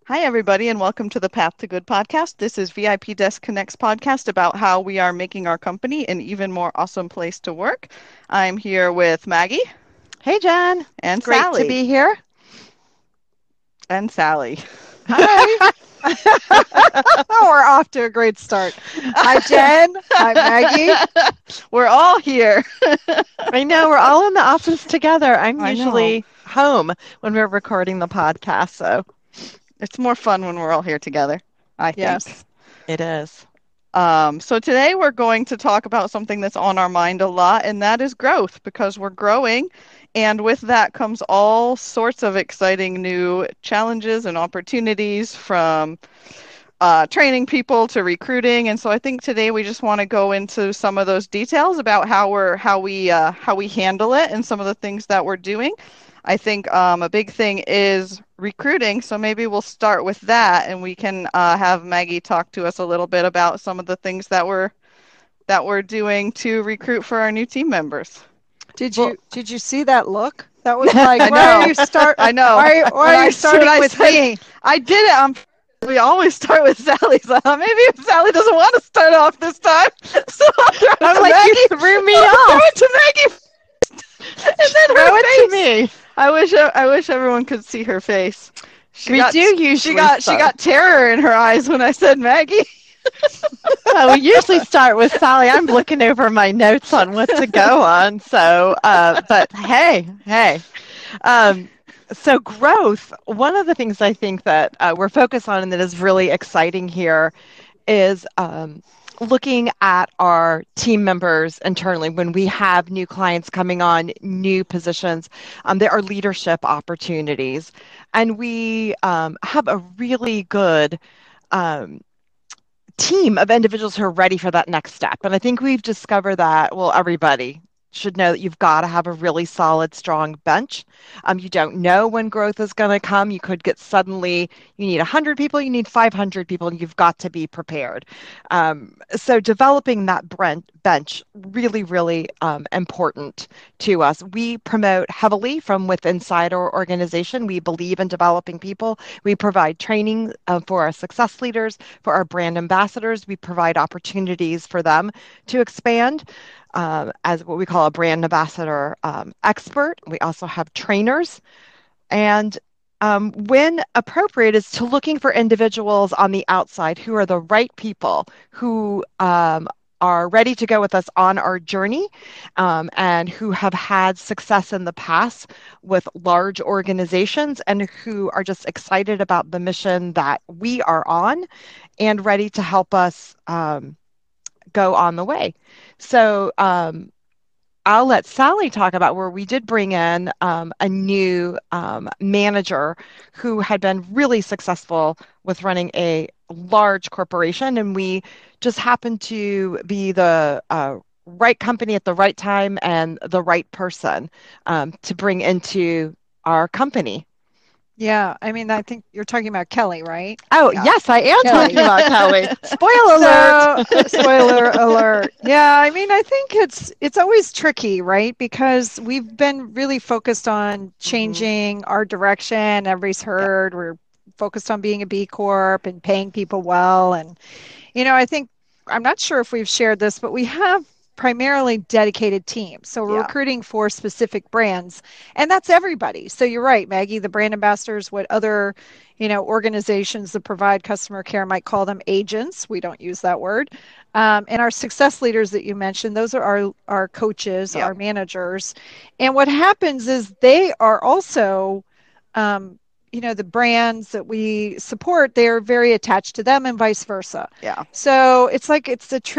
Hi, everybody, and welcome to the Path to Good podcast. This is VIP Desk Connects podcast about how we are making our company an even more awesome place to work. I'm here with Maggie Hey, Jen. It's and great to Sally. be here. And Sally. Hi. We're off to a great start. Hi, Jen. Hi, Maggie. We're all here. I know we're all in the office together. I'm I know. usually home when we're recording the podcast, so It's more fun when we're all here together, I think. yes, it is. So today we're going to talk about something that's on our mind a lot, and that is growth, because we're growing, and with that comes all sorts of exciting new challenges and opportunities from training people to recruiting. And so I think today we just want to go into some of those details about how we handle it and some of the things that we're doing. I think a big thing is recruiting, so maybe we'll start with that, and we can have Maggie talk to us a little bit about some of the things that we're doing to recruit for our new team members. Did Well, you see that look? That was like, I why are know, you start I know. why are you When starting I with said me? I did it we always start with Sally, so maybe if Sally doesn't want to start off this time, so I'll throw it I'm to like, you Maggie. threw me I'll throw off. it to Maggie and then Throw her it to face. me. I wish everyone could see her face. We do usually She start. got terror in her eyes when I said Maggie. We usually start with Sally. I'm looking over my notes on what to go on. So, but hey. Um, so growth, one of the things I think that we're focused on and that is really exciting here is looking at our team members internally when we have new clients coming on, new positions. There are leadership opportunities, and we have a really good um, team of individuals who are ready for that next step. And I think we've discovered that, well, everybody should know that you've got to have a really solid, strong bench. You don't know when growth is going to come. You could get suddenly, you need 100 people, you need 500 people, and you've got to be prepared. So developing that bench, really, really important to us. We promote heavily from within inside our organization. We believe in developing people. We provide training for our success leaders, for our brand ambassadors. We provide opportunities for them to expand as what we call a brand ambassador expert. We also have trainers. And when appropriate, is to looking for individuals on the outside who are the right people, who are ready to go with us on our journey, and who have had success in the past with large organizations and who are just excited about the mission that we are on and ready to help us go on the way. So I'll let Sally talk about where we did bring in a new manager who had been really successful with running a large corporation, and we just happened to be the right company at the right time and the right person to bring into our company. Yeah, I mean, I think you're talking about Kelly, right? Oh, Yeah, yes, I am talking Kelly. about Kelly. Spoiler So, alert. spoiler alert. Yeah, I mean, I think it's always tricky, right? Because we've been really focused on Mm-hmm. changing our direction. Everybody's Yeah. heard we're focused on being a B Corp and paying people well. And, I think I'm not sure if we've shared this, but we have primarily dedicated teams. So we're Yeah. recruiting for specific brands, and that's everybody. So you're right, Maggie, the brand ambassadors, what other, organizations that provide customer care might call them agents. We don't use that word. And our success leaders that you mentioned, those are our coaches, Yep. our managers. And what happens is they are also the brands that we support, they're very attached to them and vice versa. Yeah. So it's like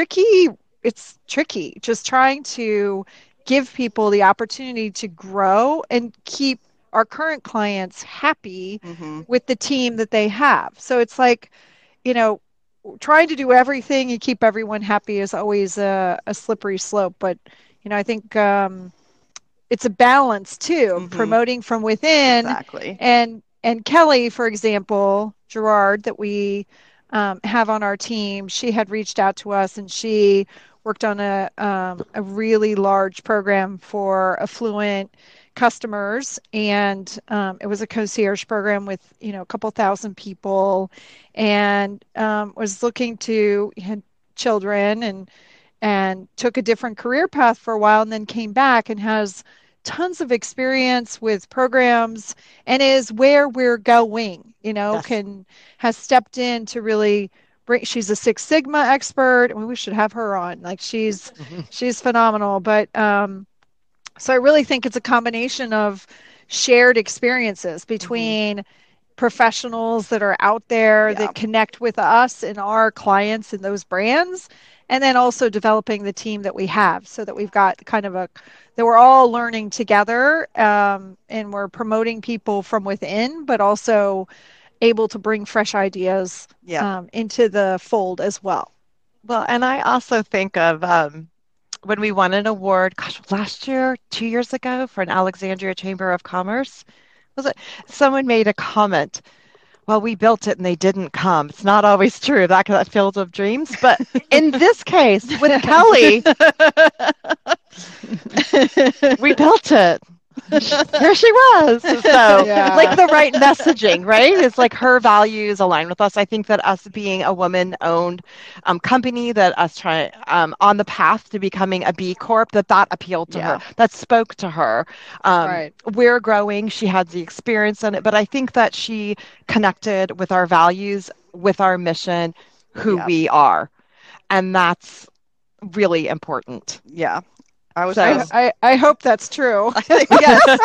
it's tricky just trying to give people the opportunity to grow and keep our current clients happy Mm-hmm. with the team that they have. So it's like, you know, trying to do everything and keep everyone happy is always a slippery slope. But, I think it's a balance too, of Mm-hmm. promoting from within. Exactly. And Kelly, for example, Gerard, that we have on our team, she had reached out to us and she worked on a really large program for affluent customers, and it was a concierge program with a couple thousand people, and was looking to had children and took a different career path for a while and then came back and has tons of experience with programs and is where we're going, Yes. can has stepped in to really bring, she's a Six Sigma expert. I mean, we should have her on. Like she's phenomenal. But so I really think it's a combination of shared experiences Hmm. between professionals that are out there Yeah. that connect with us and our clients and those brands, and then also developing the team that we have so that we've got kind of a that we're all learning together, and we're promoting people from within, but also able to bring fresh ideas Yeah. into the fold as well. Well, and I also think of when we won an award, gosh, last year, 2 years ago, for an Alexandria Chamber of Commerce. Was it? Someone made a comment. Well, we built it and they didn't come. It's not always true, that field of dreams. But in this case, with Kelly, we built it. Here she was. So, like Yeah. the right messaging, right? It's like her values align with us. I think that us being a woman-owned company, that us trying on the path to becoming a B Corp, that appealed to her, Yeah. that spoke to her. Right. We're growing. She had the experience in it, but I think that she connected with our values, with our mission, who Yeah. we are, and that's really important. Yeah. I was So. just, I hope that's true. I think, yes.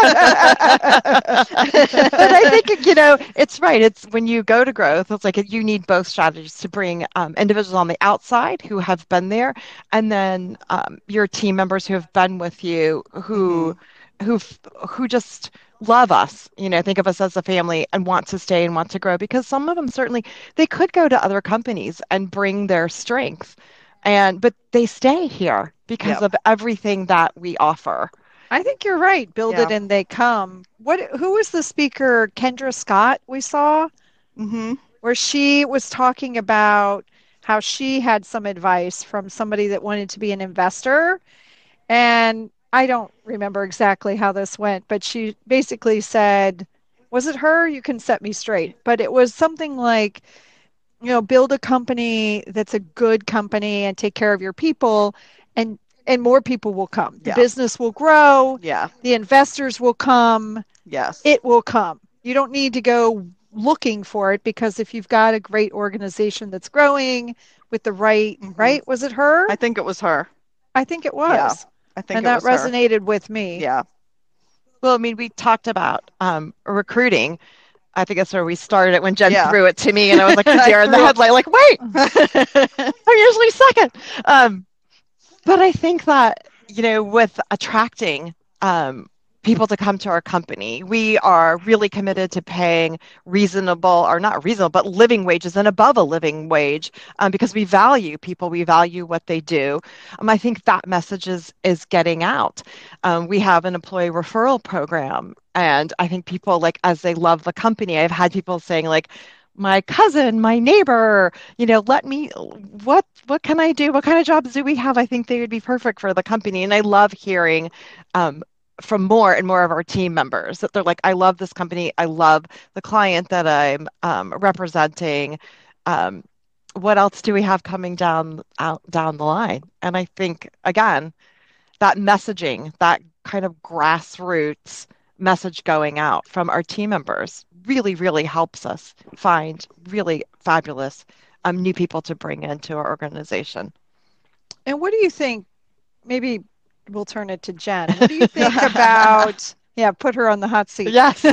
But I think, it's right. It's when you go to growth, it's like you need both strategies to bring individuals on the outside who have been there, and then your team members who have been with you, Hmm. who who just love us, think of us as a family and want to stay and want to grow, because some of them certainly they could go to other companies and bring their strength, but they stay here because Yep. of everything that we offer. I think you're right. Build it Yeah. and they come. Who was the speaker, Kendra Scott, we saw, Hmm. where she was talking about how she had some advice from somebody that wanted to be an investor. And I don't remember exactly how this went, but she basically said, was it her? You can set me straight. But it was something like, build a company that's a good company and take care of your people, and more people will come. The Yeah. business will grow, Yeah. the investors will come, Yes. it will come. You don't need to go looking for it, because if you've got a great organization that's growing with the Hmm. right? Was it her? I think it was her. I think it Yeah. was. I think And it that was her. resonated with me. Yeah. Well, I mean, we talked about recruiting. I think that's where we started it when Jen Yeah. threw it to me, and I was like the I deer in the threw up. headlight, like, wait, I'm usually second. Um, but I think that, with attracting people to come to our company, we are really committed to paying reasonable, or not reasonable, but living wages and above a living wage, because we value people, we value what they do. I think that message is getting out. We have an employee referral program, and I think people, like, as they love the company, I've had people saying, like, my cousin, my neighbor, let me, what can I do? What kind of jobs do we have? I think they would be perfect for the company. And I love hearing um, from more and more of our team members that they're like, I love this company. I love the client that I'm representing. Um, what else do we have coming down the line? And I think, again, that messaging, that kind of grassroots message going out from our team members really, really helps us find really fabulous new people to bring into our organization. And what do you think? Maybe we'll turn it to Jen. What do you think about, yeah, put her on the hot seat. Yes.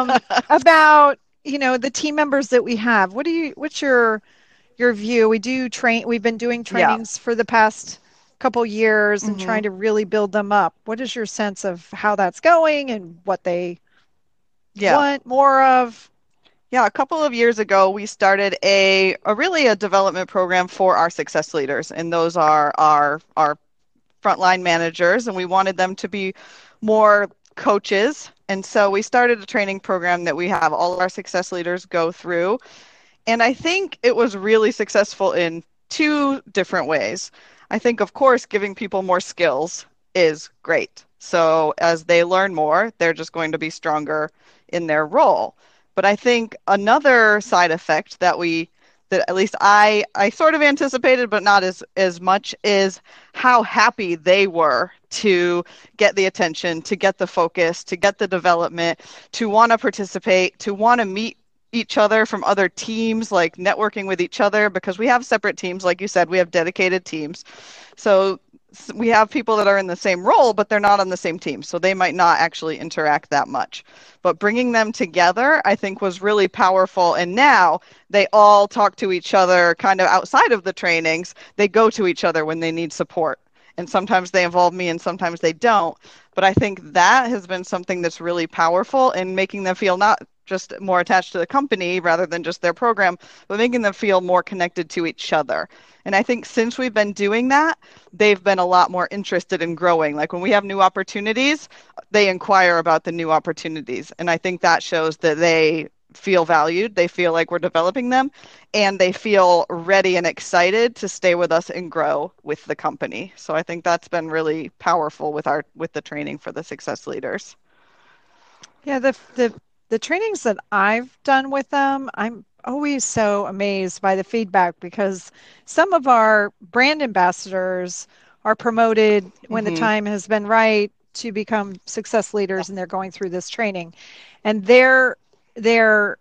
About, the team members that we have. What's your view? We've been doing Yeah. trainings for the past couple years and Hmm. trying to really build them up. What is your sense of how that's going and what they Yeah. want more of? Yeah, a couple of years ago, we started a really a development program for our success leaders, and those are our frontline managers, and we wanted them to be more coaches. And so we started a training program that we have all our success leaders go through. And I think it was really successful in two different ways. I think, of course, giving people more skills is great. So as they learn more, they're just going to be stronger in their role. But I think another side effect that at least I sort of anticipated, but not as much, is how happy they were to get the attention, to get the focus, to get the development, to want to participate, to want to meet each other from other teams, like networking with each other, because we have separate teams. Like you said, we have dedicated teams. So we have people that are in the same role, but they're not on the same team. So they might not actually interact that much. But bringing them together, I think, was really powerful. And now they all talk to each other kind of outside of the trainings. They go to each other when they need support. And sometimes they involve me and sometimes they don't. But I think that has been something that's really powerful in making them feel not just more attached to the company rather than just their program, but making them feel more connected to each other. And I think since we've been doing that, they've been a lot more interested in growing. Like when we have new opportunities, they inquire about the new opportunities. And I think that shows that they feel valued, they feel like we're developing them, and they feel ready and excited to stay with us and grow with the company. So I think that's been really powerful with the training for the success leaders. Yeah, the trainings that I've done with them, I'm always so amazed by the feedback because some of our brand ambassadors are promoted when the Mm-hmm. time has been right to become success leaders and they're going through this training. And their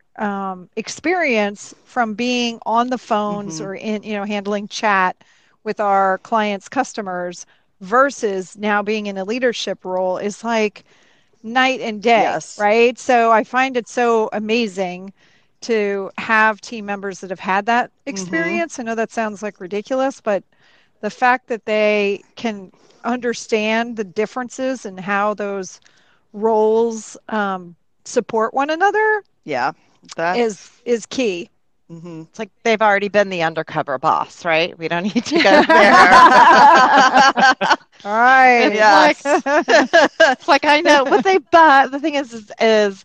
experience from being on the phones Mm-hmm. or in, handling chat with our clients' customers versus now being in a leadership role is like night and day, Yes. right? So I find it so amazing to have team members that have had that Mm-hmm. experience. I know that sounds like ridiculous, but the fact that they can understand the differences and how those roles support one another Yeah, is that's is key. mm-hmm. It's like they've already been the undercover boss, right? We don't need to go there. All right. Yes. It's like I know what they, but the thing is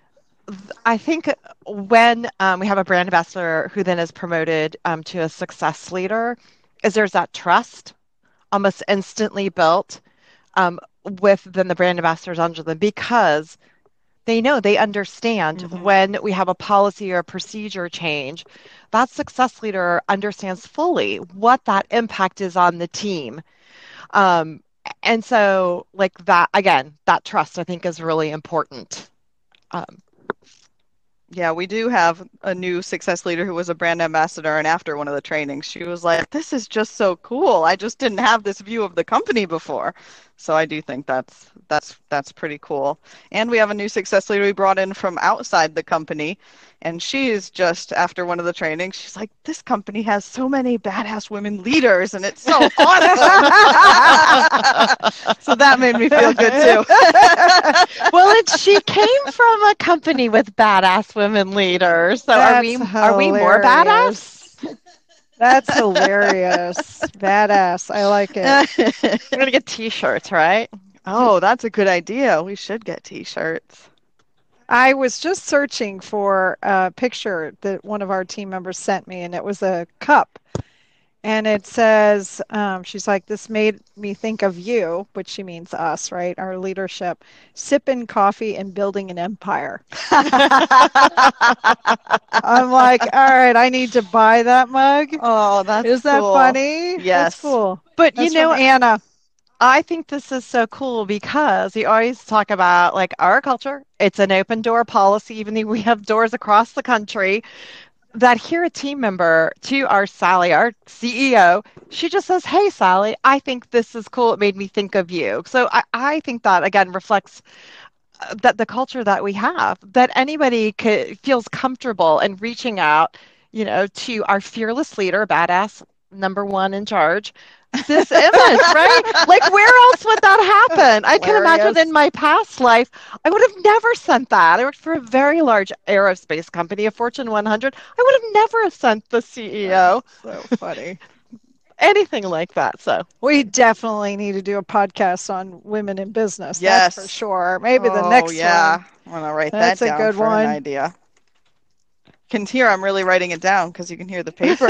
I think when we have a brand ambassador who then is promoted to a success leader, is there's that trust almost instantly built with then the brand ambassadors under them because they know they understand Mm-hmm. when we have a policy or a procedure change, that success leader understands fully what that impact is on the team. Um, and so, like that, again, that trust I think is really important. Um, Yeah, we do have a new success leader who was a brand ambassador, and after one of the trainings, she was like, "This is just so cool. I just didn't have this view of the company before." So I do think that's pretty cool. And we have a new success leader we brought in from outside the company, and she's just after one of the trainings, she's like, "This company has so many badass women leaders, and it's so awesome." So that made me feel good too. well, she came from a company with badass women leaders. So are we more badass? That's hilarious. Badass. I like it. We're gonna get t-shirts, right? Oh, that's a good idea. We should get t-shirts. I was just searching for a picture that one of our team members sent me, and it was a cup. And it says, she's like, this made me think of you, which she means us, right? Our leadership, sipping coffee and building an empire. I'm like, all right, I need to buy that mug. Oh, that's Is that cool. funny? Yes. That's cool. But That's from Anna. I think this is so cool because we always talk about like our culture. It's an open door policy, even though we have doors across the country. That here a team member to our Sally, our CEO, she just says, "Hey, Sally, I think this is cool. It made me think of you." So I think that again reflects that the culture that we have, that anybody feels comfortable in reaching out, to our fearless leader, badass number one in charge, this image, right? Like, where else would that happen? I can imagine in my past life, I would have never sent that. I worked for a very large aerospace company, a Fortune 100. I would have never sent the CEO. So funny. Anything like that. So we definitely need to do a podcast on women in business. Yes. That's for sure. Maybe the next one. I'm gonna write That's that a down good for one. an idea. Can hear I'm really writing it down because you can hear the paper.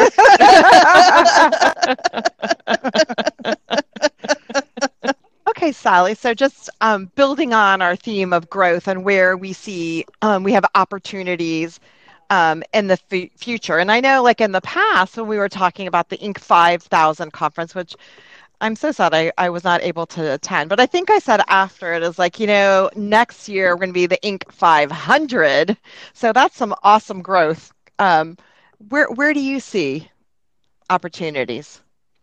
Okay, Sally. So just building on our theme of growth and where we see we have opportunities in the future. And I know, like in the past, when we were talking about the Inc. 5000 conference, which I'm so sad I was not able to attend, but I think I said after it is like, next year we're going to be the Inc. 500. So that's some awesome growth. Where do you see opportunities?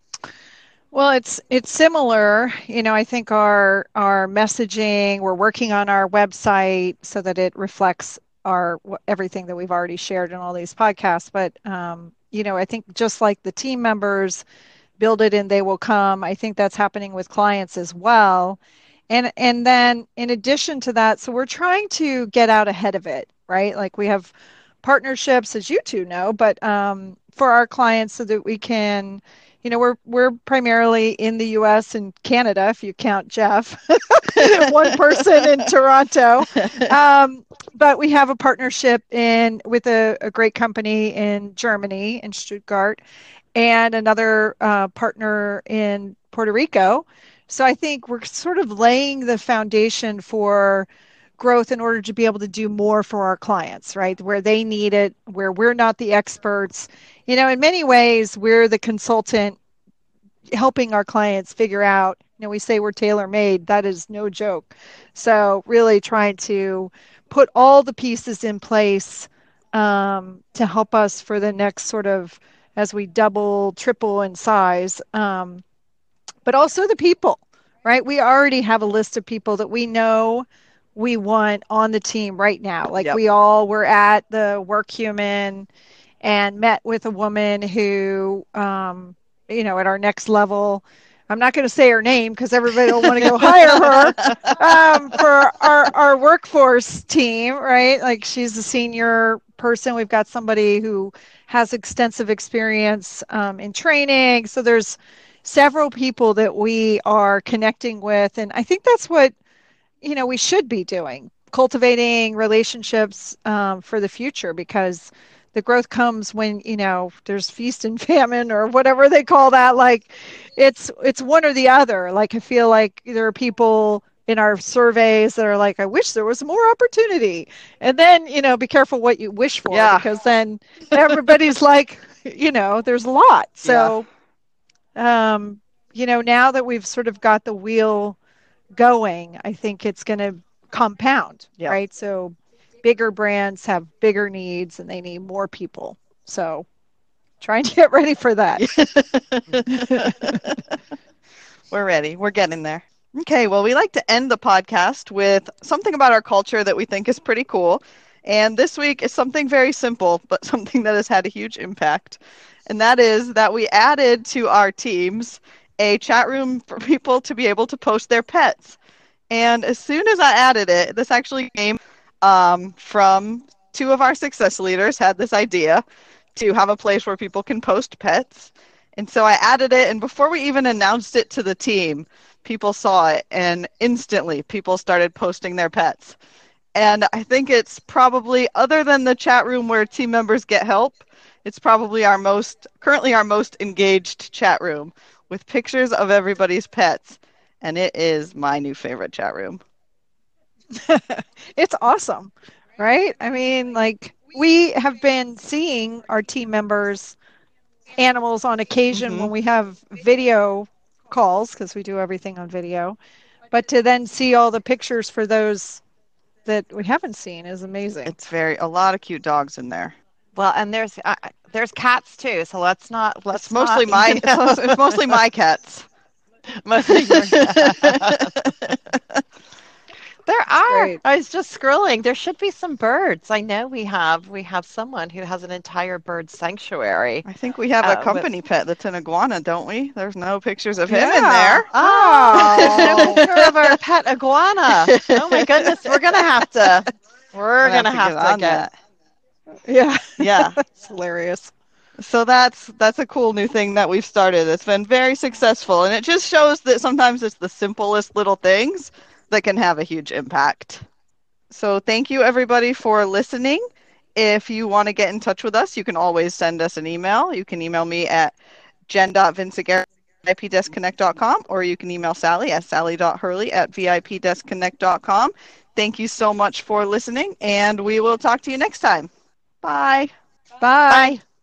Well, it's similar. I think our messaging, we're working on our website so that it reflects everything that we've already shared in all these podcasts. But I think just like the team members build it and they will come, I think that's happening with clients as well. And then in addition to that, so we're trying to get out ahead of it, right? Like we have partnerships, as you two know, but for our clients so that we can, we're primarily in the US and Canada, if you count Jeff, one person in Toronto. But we have a partnership with a great company in Germany, in Stuttgart, and another partner in Puerto Rico. So I think we're sort of laying the foundation for growth in order to be able to do more for our clients, right? Where they need it, where we're not the experts. In many ways, we're the consultant helping our clients figure out, we say we're tailor-made. That is no joke. So really trying to put all the pieces in place to help us for the next sort of as we double, triple in size. But also the people, right? We already have a list of people that we know we want on the team right now. Like Yep. we all were at the WorkHuman and met with a woman who, at our next level, I'm not going to say her name because everybody will want to go hire her for our workforce team, right? Like she's a senior person. We've got somebody who has extensive experience in training. So there's several people that we are connecting with. And I think that's what, we should be doing, cultivating relationships for the future, because the growth comes when, there's feast and famine or whatever they call that. Like it's one or the other. Like I feel like there are people in our surveys that are like, I wish there was more opportunity. And then, be careful what you wish for, because then everybody's like, there's a lot. So, now that we've sort of got the wheel going, I think it's going to compound, right? So bigger brands have bigger needs and they need more people. So trying to get ready for that. We're ready. We're getting there. Okay, well, we like to end the podcast with something about our culture that we think is pretty cool. And this week is something very simple, but something that has had a huge impact. And that is that we added to our teams a chat room for people to be able to post their pets. And as soon as I added it, this actually came from two of our success leaders had this idea to have a place where people can post pets. And so I added it, and before we even announced it to the team, people saw it, and instantly people started posting their pets. And I think it's probably, other than the chat room where team members get help, it's probably currently our most engaged chat room with pictures of everybody's pets. And it is my new favorite chat room. It's awesome, right? I mean, like we have been seeing our team members' animals on occasion when we have video calls, because we do everything on video. But to then see all the pictures for those that we haven't seen is amazing. It's a lot of cute dogs in there. Well, and there's cats too, so let's it's mostly my cats. Mostly your cats. There are. Great. I was just scrolling. There should be some birds. I know we have someone who has an entire bird sanctuary. I think we have a company pet that's an iguana, don't we? There's no pictures of him in Yeah. there. Oh, there's no picture of our pet iguana. Oh my goodness, we're gonna have to get get. Yeah. Yeah. It's hilarious. So that's a cool new thing that we've started. It's been very successful, and it just shows that sometimes it's the simplest little things that can have a huge impact. So thank you, everybody, for listening. If you want to get in touch with us, you can always send us an email. You can email me at jen.vinciguerra vipdeskconnect.com, or you can email Sally at sally.hurley@vipdeskconnect.com. Thank you so much for listening, and we will talk to you next time. Bye. Bye. Bye.